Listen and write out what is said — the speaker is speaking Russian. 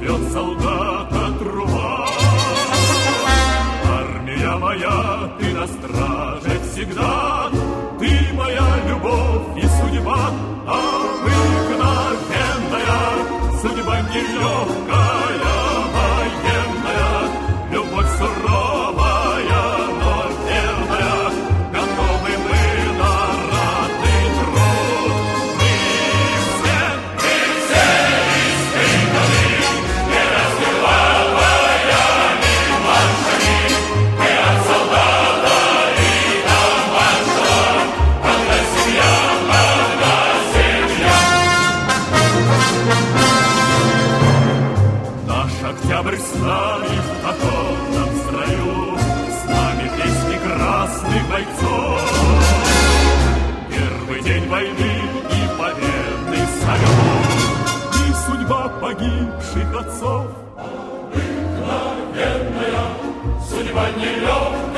поет солдата труба. Армия моя, ты на страже всегда, ты моя любовь и судьба, обыкновенная, судьба нелегкая, военная, любовь суровая, но верная, готовы мы на ратный труд. Мы все испытаны, не разбивалаями маршами, мы от солдата и до маршала, одна семья, одна семья. Наш Октябрь с нами в покорном строю, с нами песни красных бойцов. Первый день войны и победный салют, и судьба погибших отцов. Обыкновенная, судьба нелегкая,